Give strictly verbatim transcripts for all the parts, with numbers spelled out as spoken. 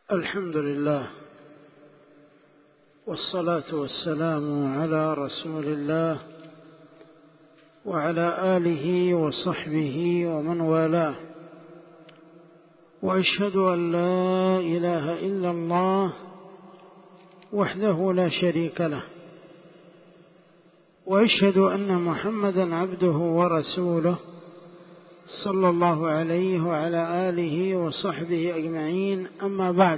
الحمد لله والصلاة والسلام على رسول الله وعلى آله وصحبه ومن والاه، وأشهد أن لا إله إلا الله وحده لا شريك له، وأشهد أن محمدا عبده ورسوله صلى الله عليه وعلى آله وصحبه أجمعين. أما بعد،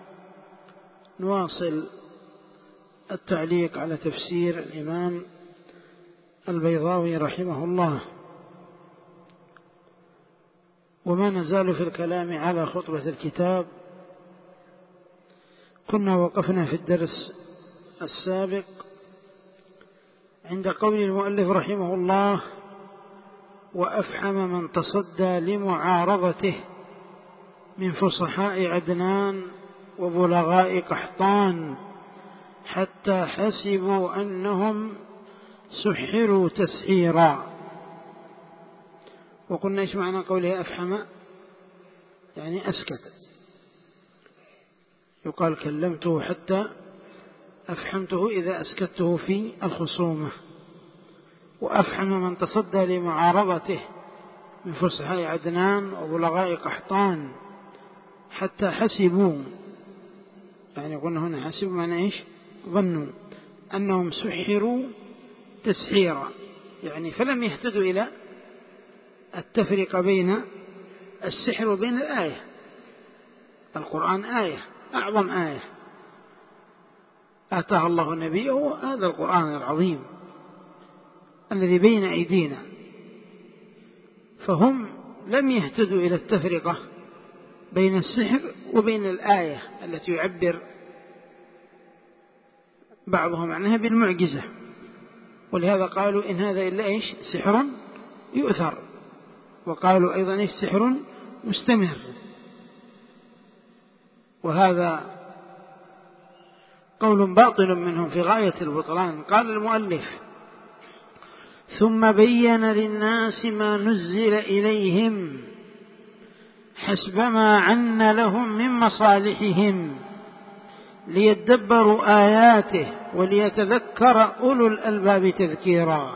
نواصل التعليق على تفسير الإمام البيضاوي رحمه الله، وما نزال في الكلام على خطبة الكتاب. كنا وقفنا في الدرس السابق عند قول المؤلف رحمه الله: وأفحم من تصدى لمعارضته من فصحاء عدنان وبلغاء قحطان حتى حسبوا أنهم سحروا تسحيرا. وقلنا إيش معنى قوله أفحم؟ يعني أسكت، يقال كلمته حتى أفحمته إذا أسكته في الخصومة. وأفحم من تصدى لمعارضته من فصحاء عدنان وبلغاء قحطان حتى حسبوا، يعني قلنا هنا حسبوا معنى إيش؟ ظنوا أنهم سحروا تسحيرا، يعني فلم يهتدوا إلى التفرقة بين السحر وبين الآية. القرآن آية، أعظم آية آتاها الله نبيه، هذا القرآن العظيم الذي بين أيدينا، فهم لم يهتدوا إلى التفرقة بين السحر وبين الآية التي يعبر بعضهم عنها بالمعجزة. ولهذا قالوا إن هذا إلا إيش؟ سحر يؤثر. وقالوا أيضا إيش؟ سحر مستمر. وهذا قول باطل منهم في غاية البطلان. قال المؤلف: ثم بين للناس ما نزل إليهم حسب ما عن لهم من مصالحهم ليدبروا آياته وليتذكر أولو الألباب تذكيرا.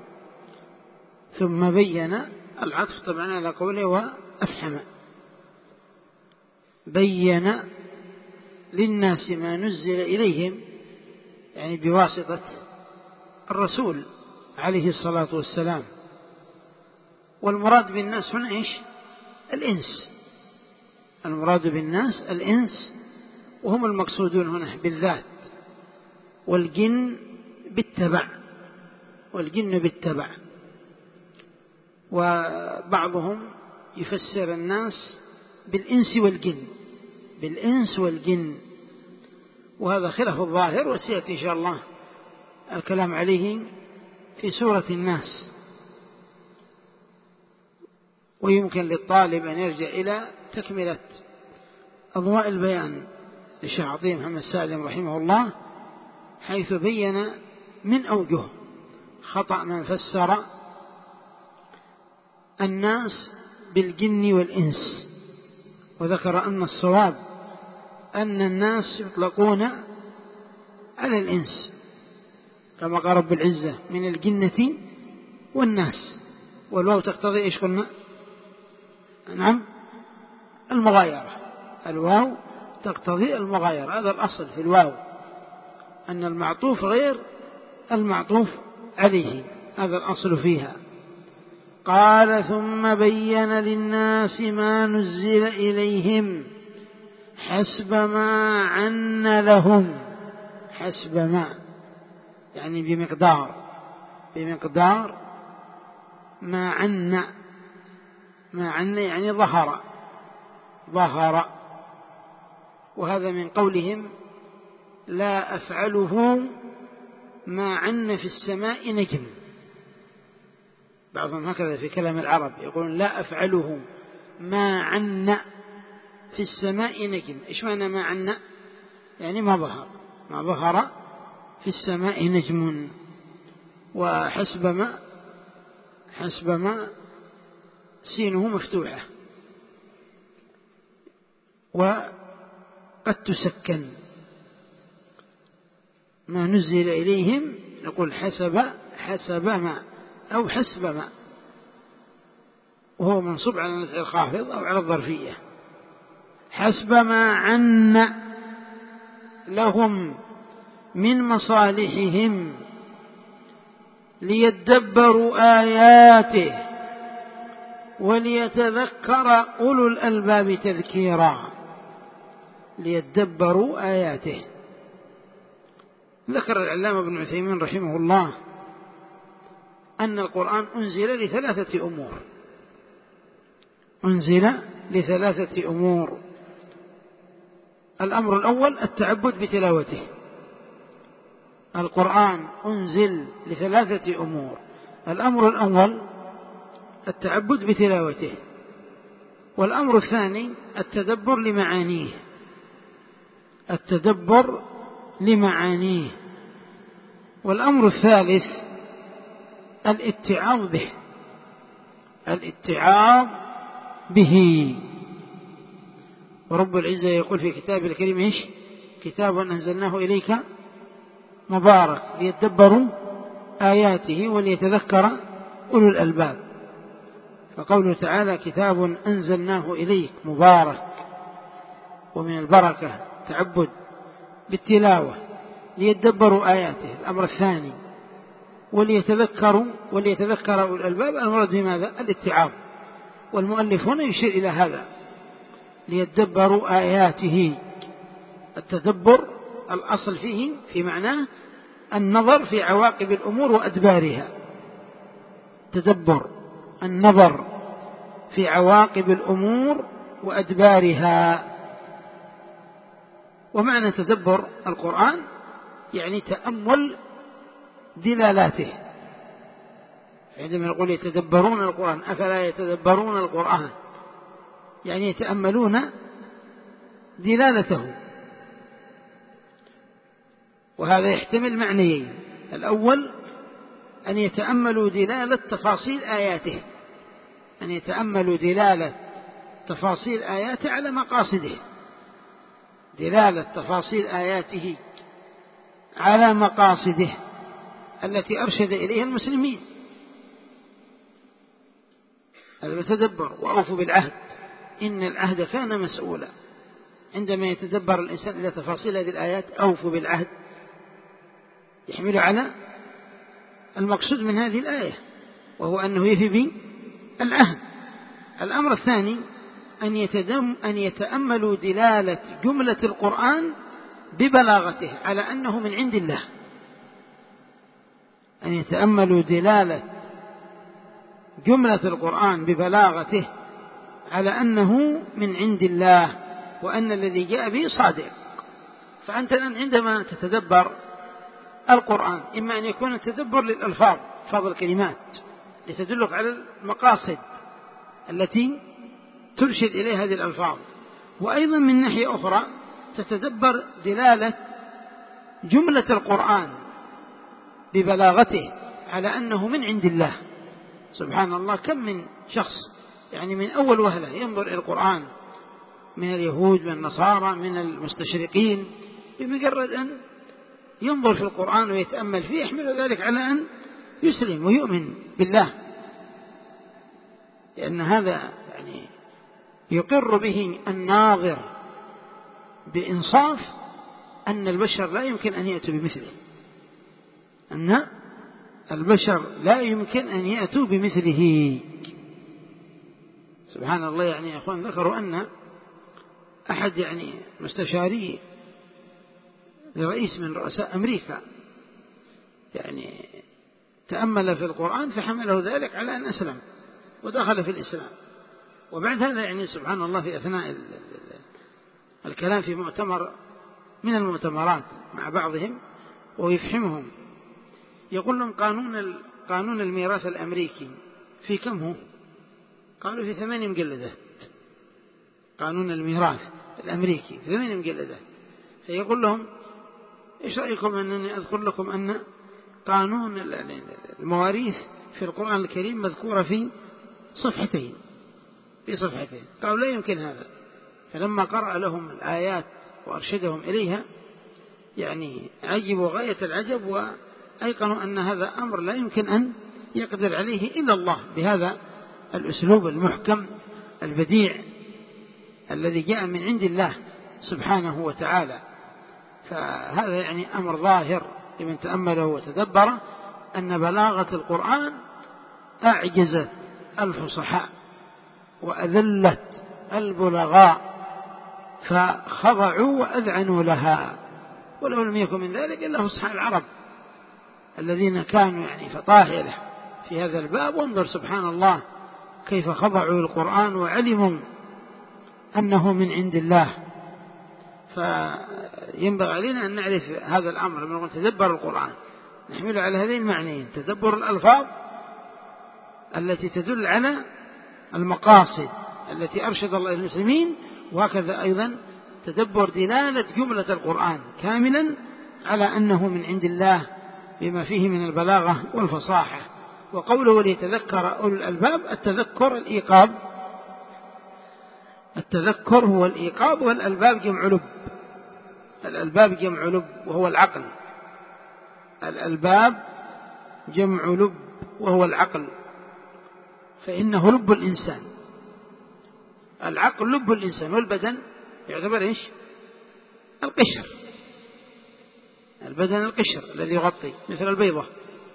ثم بين، العطف طبعا على قوله وأفحم، بين للناس ما نزل إليهم، يعني بواسطة الرسول عليه الصلاة والسلام. والمراد بالناس هنا إيش؟ الإنس. المراد بالناس الإنس، وهم المقصودون هنا بالذات، والجن بالتبع، والجن بالتبع. وبعضهم يفسر الناس بالإنس والجن، بالإنس والجن، وهذا خلاف الظاهر، وسيأتي إن شاء الله الكلام عليه في سورة الناس. ويمكن للطالب أن يرجع إلى تكملة أضواء البيان للشيخ عطية محمد سالم رحمه الله، حيث بين من أوجه خطأ من فسر الناس بالجن والإنس، وذكر أن الصواب أن الناس يطلقون على الإنس، كما قال رب العزة: من الجنة والناس. والواو تقتضي إيش قلنا؟ نعم، المغايرة. الواو تقتضي المغايرة، هذا الأصل في الواو، أن المعطوف غير المعطوف عليه، هذا الأصل فيها. قال: ثم بين للناس ما نزل إليهم حسب ما عن لهم. حسب ما يعني بمقدار، بمقدار ما عن، ما عن يعني ظهر، ظهر. وهذا من قولهم: لا أفعله ما عن في السماء نجم. بعضهم هكذا في كلام العرب يقولون: لا أفعله ما عن في السماء نجم. إيش معنى ما عن؟ يعني ما ظهر، ما ظهر في السماء نجم. وحسب ما، حسب ما سينه مفتوحة، قد تسكن. ما نزل إليهم نقول حسب حسب ما أو حسب ما، وهو منصوب على نزع الخافض أو على الظرفية. حسب ما عن لهم من مصالحهم ليدبروا آياته وليتذكر أولو الألباب تذكيرا. ليدبروا آياته. ذكر العلامة ابن عثيمين رحمه الله أن القرآن أنزل لثلاثة أمور. أنزل لثلاثة أمور. الأمر الأول التعبد بتلاوته. القرآن أنزل لثلاثة أمور. الأمر الأول التعبد بتلاوته، والأمر الثاني التدبر لمعانيه. التدبر لمعانيه. والأمر الثالث الاتعاظ به. الاتعاظ به. ورب العزة يقول في كتابه الكريم إيش؟ كتاب أنزلناه إليك مبارك ليدبروا آياته وليتذكر أولو الألباب. فقوله تعالى كتاب أنزلناه إليك مبارك، ومن البركة تعبد بالتلاوة ليدبروا آياته. الأمر الثاني وليتذكروا وليتذكر أولو الألباب. المراد بماذا؟ الاتعاظ. والمؤلف هنا يشير إلى هذا ليدبروا آياته. التدبر الأصل فيه في معناه النظر في عواقب الأمور وأدبارها. تدبر النظر في عواقب الأمور وأدبارها. ومعنى تدبر القرآن يعني تأمل دلالاته. عندما يقول يتدبرون القرآن أفلا يتدبرون القرآن، يعني يتأملون دلالته. وهذا يحتمل معنيين. الأول أن يتأملوا دلالة تفاصيل آياته، أن يتأملوا دلالة تفاصيل آياته على مقاصده. دلالة تفاصيل آياته على مقاصده التي أرشد إليها المسلمين. هذا يتدبر. وأوفوا بالعهد إن العهد كان مسؤولا. عندما يتدبر الإنسان إلى تفاصيل هذه الآيات أوفوا بالعهد يحمل على المقصود من هذه الآية، وهو أنه يفي بالعهد. الأمر الثاني أن يتدم أن يتأملوا دلالة جملة القرآن ببلاغته على أنه من عند الله. أن يتأملوا دلالة جملة القرآن ببلاغته على أنه من عند الله، وأن الذي جاء به صادق. فأنت عندما تتدبر القرآن إما أن يكون التدبر للألفاظ، ألفاظ الكلمات لتدلك على المقاصد التي ترشد إليها هذه الألفاظ، وأيضا من ناحية أخرى تتدبر دلالة جملة القرآن ببلاغته على أنه من عند الله. سبحان الله، كم من شخص يعني من أول وهلة ينظر إلى القرآن من اليهود من النصارى من المستشرقين، بمجرد أن ينظر في القرآن ويتأمل فيه يحمل ذلك على أن يسلم ويؤمن بالله، لأن هذا يعني يقر به الناظر بإنصاف أن البشر لا يمكن أن يأتوا بمثله. أن البشر لا يمكن أن يأتوا بمثله. سبحان الله. يعني يا أخوان ذكروا أن أحد يعني مستشاري لرئيس من رؤساء أمريكا يعني تأمل في القرآن فحمله ذلك على أن أسلم ودخل في الإسلام. وبعد هذا يعني سبحان الله في أثناء الكلام في مؤتمر من المؤتمرات مع بعضهم ويفهمهم يقول لهم قانون قانون الميراث الأمريكي في كم هو؟ قالوا في ثمانية مجلدات. قانون الميراث الأمريكي في ثمانية مجلدات. فيقول لهم إيش رأيكم أنني أذكر لكم أن قانون المواريث في القرآن الكريم مذكورة في صفحتين في صفحتين. قالوا لا يمكن هذا. فلما قرأ لهم الآيات وأرشدهم إليها يعني عجبوا غاية العجب، وأيقنوا أن هذا أمر لا يمكن أن يقدر عليه إلا الله بهذا الأسلوب المحكم البديع الذي جاء من عند الله سبحانه وتعالى. فهذا يعني أمر ظاهر لمن تأمله وتدبره، أن بلاغة القرآن أعجزت الفصحاء وأذلت البلغاء فخضعوا وأذعنوا لها. ولو لم يكن من ذلك إلا فصحاء العرب الذين كانوا يعني فطاحلة في هذا الباب. وانظر سبحان الله كيف خضعوا للقرآن وعلموا أنه من عند الله. فينبغي علينا أن نعرف هذا الأمر لما نقول تدبر القرآن، نحمله على هذين المعنيين: تدبر الألفاظ التي تدل على المقاصد التي أرشد الله المسلمين، وهكذا أيضا تدبر دلالة جملة القرآن كاملا على أنه من عند الله بما فيه من البلاغة والفصاحة. وقوله وليتذكر أولو الألباب، التذكر الإيقاب، التذكر هو الإيقاب، والألباب جمع لب، الألباب جمع لب وهو العقل، الألباب جمع لب وهو العقل، فإنه لب الإنسان، العقل لب الإنسان، والبدن يعتبر إيش؟ القشر، البدن القشر الذي يغطي، مثل البيضة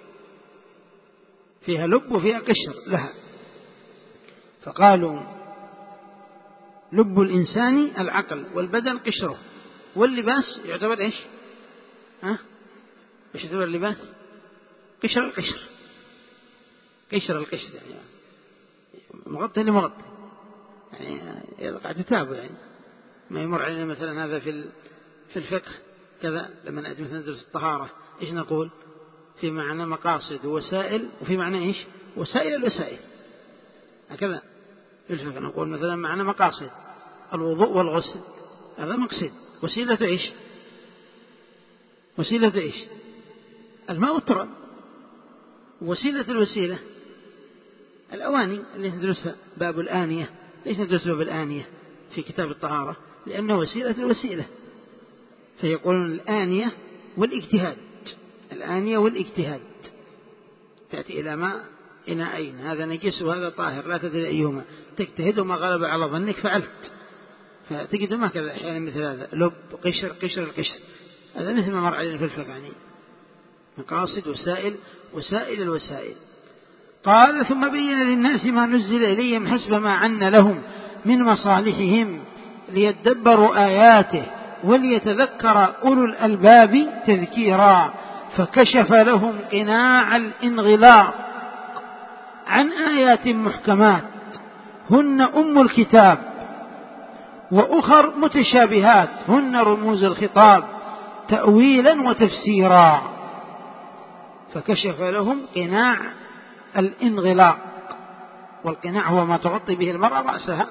فيها لب وفيها قشر لها. فقالوا لب الإنسان العقل، والبدن قشره، واللباس يعتبر إيش؟ ها؟ إيش يعتبر اللباس؟ قشر القشر، قشر القشر يعني مغطي لمغطي، يعني يقع تتابع، يعني ما يمر علينا مثلا هذا في في الفقه كذا. لما نأتي مثلا ندرس الطهارة إيش نقول؟ في معنى مقاصد ووسائل، وفي معنى إيش؟ وسائل الوسائل، هكذا في الفقه نقول مثلا معنى مقاصد الوضوء والغسل، هذا مقصد، وسيلة إيش؟ وسيلة إيش؟ الماء والتراب. وسيلة الوسيلة الأواني اللي ندرسها باب الآنية. ليش ندرس باب الآنية في كتاب الطهارة؟ لأنه وسيلة الوسيلة، فيقولون الآنية والاجتهاد، الآنية والاجتهاد، تأتي إلى ماء إناءين، هذا نجس وهذا طاهر، لا تدري أيهما، تجتهد وما غلب على ظنك فعلت. فتجد ما كذا أحيانا مثل هذا لب قشر قشر القشر، هذا مثل ما مر علينا في الفقه، يعني مقاصد وسائل وسائل الوسائل. قال ثم بين للناس ما نزل إليهم حسب ما عن لهم من مصالحهم ليدبروا آياته وليتذكر أولو الألباب تذكيرا، فكشف لهم قناع الانغلاق عن آيات محكمات هن أم الكتاب، وأخر متشابهات هن رموز الخطاب تأويلا وتفسيرا. فكشف لهم قناع الانغلاق، والقناع هو ما تغطي به المرأة رأسها،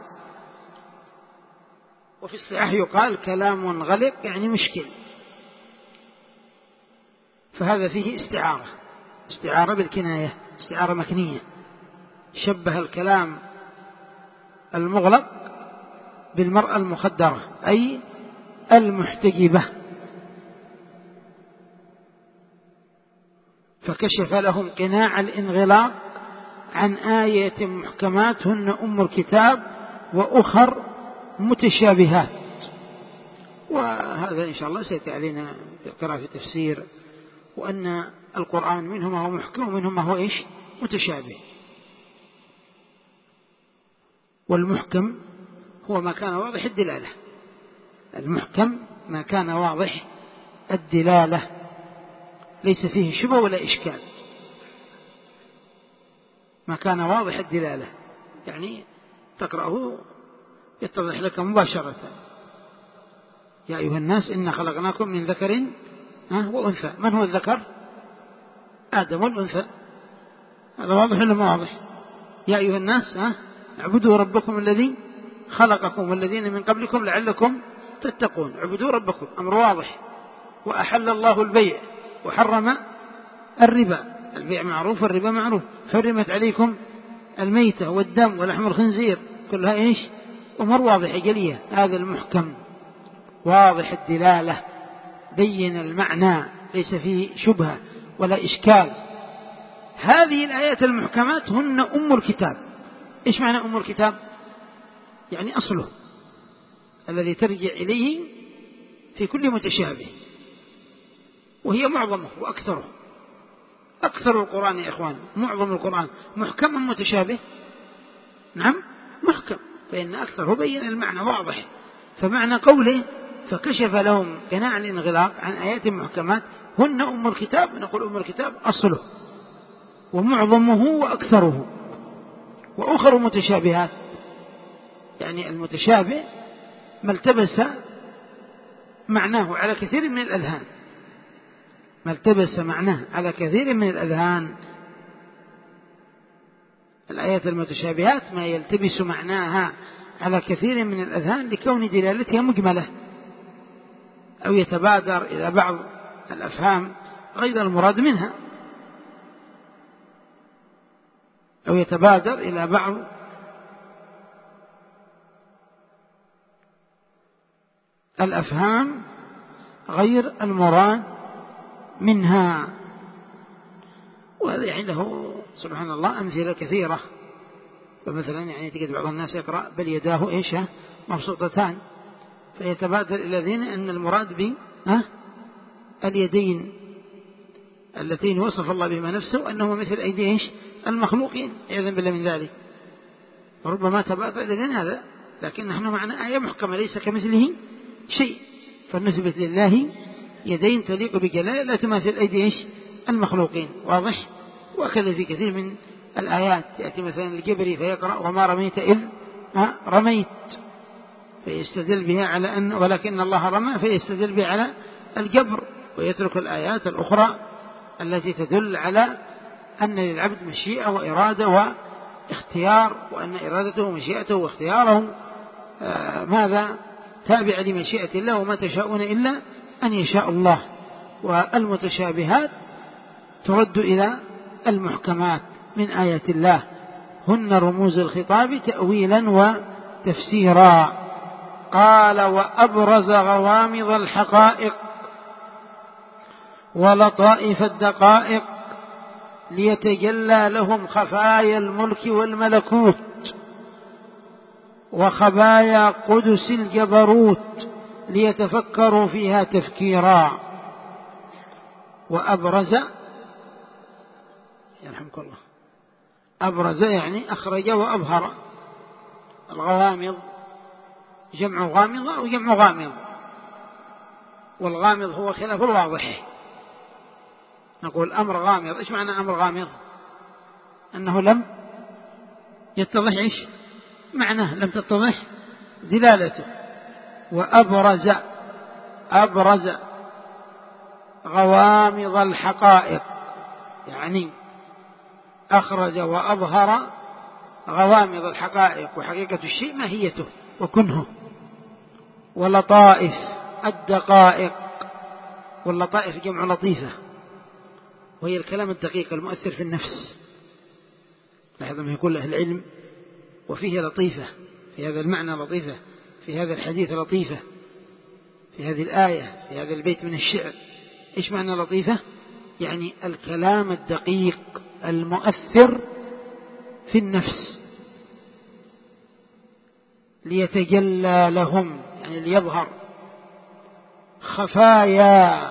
وفي الصحاح يقال كلام منغلق يعني مشكل، فهذا فيه استعارة، استعارة بالكناية، استعارة مكنية، شبه الكلام المغلق بالمرأة المخدرة أي المحتجبة. فكشف لهم قناع الانغلاق عن آية محكمات هن أم الكتاب وأخر متشابهات. وهذا إن شاء الله سيأتي علينا القراءة في التفسير، وأن القرآن منه ما هو محكم ومنه ما هو إيش؟ متشابه. والمحكم هو ما كان واضح الدلالة، المحكم ما كان واضح الدلالة ليس فيه شبه ولا إشكال، ما كان واضح الدلالة يعني تقرأه يتضح لك مباشرة. يا أيها الناس إنا خلقناكم من ذكر وأنثى. من هو الذكر؟ آدم، والأنثى هذا واضح ولا ما واضح؟ يا أيها الناس اعبدوا ربكم الذي خلقكم والذين من قبلكم لعلكم تتقون. اعبدوا ربكم، أمر واضح. وأحل الله البيع وحرم الربا، البيع معروف والربا معروف. حرمت عليكم الميتة والدم ولحم الخنزير، كلها إيش؟ أمور واضحة جلية، هذا المحكم. واضح الدلالة بين المعنى ليس فيه شبهة ولا إشكال. هذه الآيات المحكمات هن أم الكتاب. إيش معنى أم الكتاب؟ يعني أصله الذي ترجع إليه في كل متشابه، وهي معظمه وأكثره. أكثر القرآن يا إخوان، معظم القرآن محكم أم متشابه؟ نعم محكم، فإن أكثره بين المعنى واضح. فمعنى قوله فكشف لهم بناء الانغلاق عن آيات محكمات هن أم الكتاب، نقول أم الكتاب أصله ومعظمه وأكثره. وأخر متشابهات، يعني المتشابه ما التبس معناه على كثير من الأذهان، ما التبس معناه على كثير من الأذهان. الآيات المتشابهات ما يلتبس معناها على كثير من الأذهان لكون دلالتها مجملة، أو يتبادر إلى بعض الأفهام غير المراد منها، أو يتبادر إلى بعض الأفهام غير المراد منها. وهذا يعني له سبحان الله أمثلة كثيرة. فمثلا يعني تجد بعض الناس يقرأ بل يداه إيش مبسوطتان، فيتبادر إلى ذهن أن المراد ب اليدين اللتين وصف الله بما نفسه أنه مثل أيدي إيش المخلوقين عياذا بالله من ذلك. وربما تبادر إلى ذهن هذا، لكن نحن معنا آية محكمة ليس كمثله شيء، فنثبت لله يدين تليق بجلاله لا تماثل أيدي إيش المخلوقين. واضح؟ وكذا في كثير من الآيات يأتي مثلا الجبري فيقرأ وما رميت إذ رميت، فيستدل بها على أن ولكن الله رمى، فيستدل بها على الجبر، ويترك الآيات الأخرى التي تدل على أن للعبد مشيئة وإرادة واختيار، وأن إرادته ومشيئته واختياره آه ماذا تابع لمشيئة الله، وما تشاءون إلا أن يشاء الله. والمتشابهات ترد إلى المحكمات من آيات الله، هن رموز الخطاب تأويلا وتفسيرا. قال وأبرز غوامض الحقائق ولطائف الدقائق ليتجلى لهم خفايا الملك والملكوت وخبايا قدس الجبروت ليتفكروا فيها تفكيرا. وأبرز يرحمك الله، أبرز يعني أخرج وأبهر. الغوامض جمع غامضة أو جمع غامض، والغامض هو خلاف الواضح. نقول أمر غامض. إيش معنى أمر غامض؟ أنه لم يتضح إيش معناه، لم تتضح دلالته. وأبرز أبرز غوامض الحقائق، يعني أخرج وأظهر غوامض الحقائق، وحقيقة الشيء ماهيته وكنه. ولطائف الدقائق، واللطائف جمع لطيفة، وهي الكلام الدقيق المؤثر في النفس. لاحظوا ما يقول أهل العلم وفيه لطيفة، في هذا المعنى لطيفة، في هذا الحديث لطيفة، في هذه الآية، في هذا البيت من الشعر. إيش معنى لطيفة؟ يعني الكلام الدقيق المؤثر في النفس. ليتجلى لهم يعني ليظهر خفايا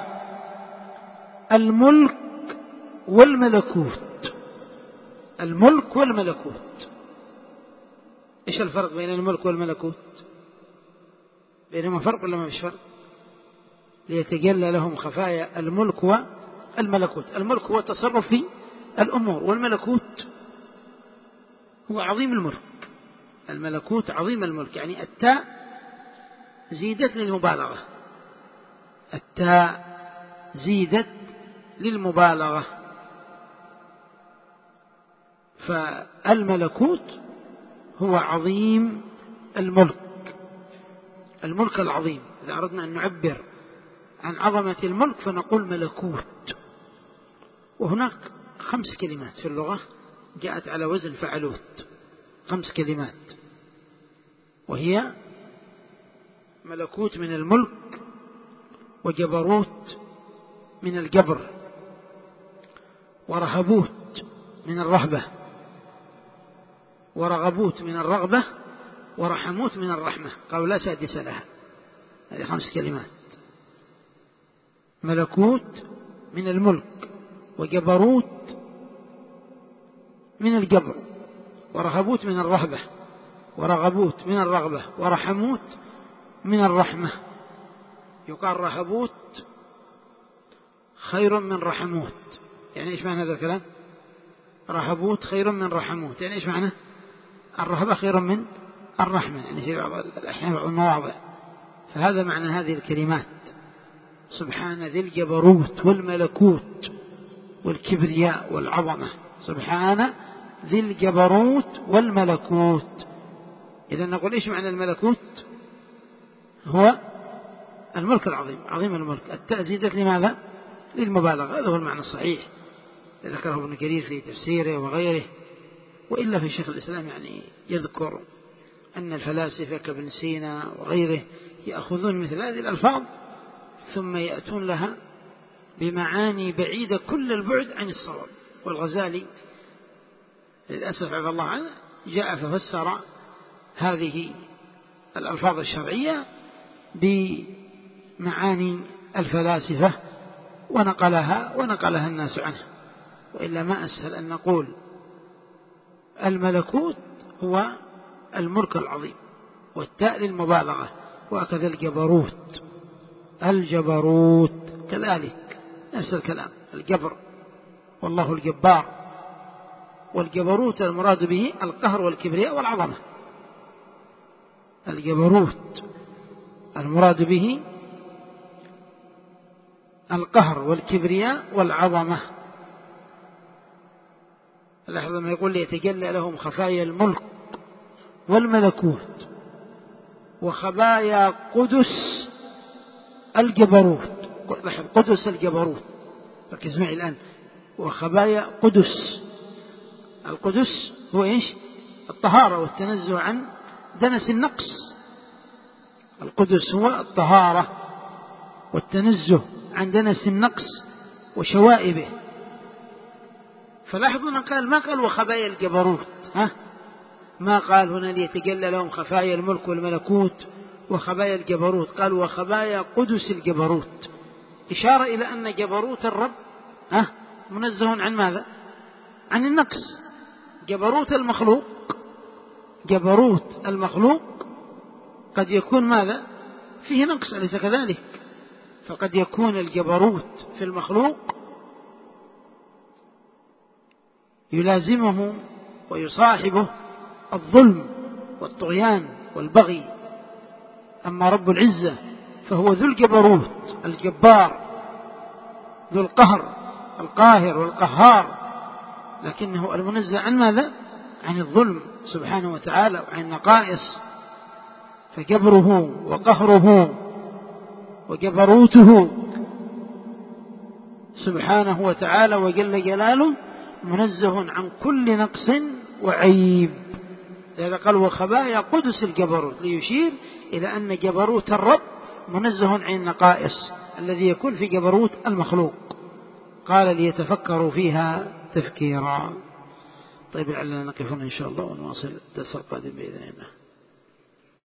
الملك والملكوت. الملك والملكوت، إيش الفرق بين الملك والملكوت؟ بينهما فرق ولا ما فيش فرق؟ ليتجلى لهم خفايا الملك والملكوت. الملك هو التصرف في الأمور، والملكوت هو عظيم الملك. الملكوت عظيم الملك، يعني التاء زيدت للمبالغة، التاء زيدت للمبالغة. فالملكوت هو عظيم الملك، الملك العظيم. إذا أردنا أن نعبر عن عظمة الملك فنقول ملكوت. وهناك خمس كلمات في اللغة جاءت على وزن فعلوت، خمس كلمات، وهي ملكوت من الملك، وجبروت من الجبر، ورهبوت من الرهبة، ورغبوت من الرغبة، ورحموت من الرحمة. قالوا لا سادس لها. هذه خمس كلمات: ملكوت من الملك، وجبروت من الجبر، ورهبوت من الرهبة، ورغبوت من الرغبة، ورحموت من الرحمة. يقال رهبوت خير من رحموت. يعني إيش معنى هذا الكلام؟ رهبوت خير من رحموت، يعني إيش معنى؟ الرهبة خير من الرحمة، يعني في بعض الأحيان بعض المواضع. فهذا معنى هذه الكلمات: سبحان ذي الجبروت والملكوت والكبرياء والعظمة. سبحان ذي الجبروت والملكوت. إذا نقول إيش معنى الملكوت؟ هو الملك العظيم، عظيم الملك. التاء زيدت لماذا؟ للمبالغة. هذا هو المعنى الصحيح ذكره ابن كثير في تفسيره وغيره. وإلا في شيخ الإسلام يعني يذكر أن الفلاسفة كابن سينا وغيره يأخذون مثل هذه الألفاظ ثم يأتون لها بمعاني بعيدة كل البعد عن الصواب. والغزالي للأسف عفى الله عنه جاء ففسر هذه الألفاظ الشرعية بمعاني الفلاسفة ونقلها ونقلها الناس عنه. وإلا ما أسهل أن نقول الملكوت هو الملك العظيم، والتاء للمبالغة. وكذا الجبروت، الجبروت كذلك نفس الكلام، الجبر، والله الجبار. والجبروت المراد به القهر والكبرياء والعظمة. الجبروت المراد به القهر والكبرياء والعظمة. لاحظ ما يقول ليتجلى لهم خفايا الملك والملكوت وخبايا قدس الجبروت. لاحظ قدس الجبروت، ركز معي الآن. وخبايا قدس. القدس هو إيش؟ الطهارة والتنزه عن دنس النقص. القدس هو الطهارة والتنزه عن دنس النقص وشوائبه. فلاحظوا أن قال ما قال وخبايا الجبروت، ها؟ ما قال هنا ليتجلى لهم خفايا الملك والملكوت وخبايا الجبروت، قال وخبايا قدس الجبروت، إشارة إلى أن جبروت الرب ها منزه عن ماذا؟ عن النقص. جبروت المخلوق جبروت المخلوق قد يكون ماذا؟ فيه نقص، أليس كذلك؟ فقد يكون الجبروت في المخلوق يلازمه ويصاحبه الظلم والطغيان والبغي. أما رب العزة فهو ذو الجبروت الجبار، ذو القهر القاهر والقهار، لكنه المنزه عن ماذا؟ عن الظلم سبحانه وتعالى وعن النقائص. فجبره وقهره وجبروته سبحانه وتعالى وجل جلاله منزه عن كل نقص وعيب. لذا قال وخبايا قدس الجبروت، ليشير إلى أن جبروت الرب منزه عن النقائص الذي يكون في جبروت المخلوق. قال ليتفكروا فيها تفكيرا. طيب لعلنا نقف هنا إن شاء الله ونواصل الدرس القادم بإذن الله.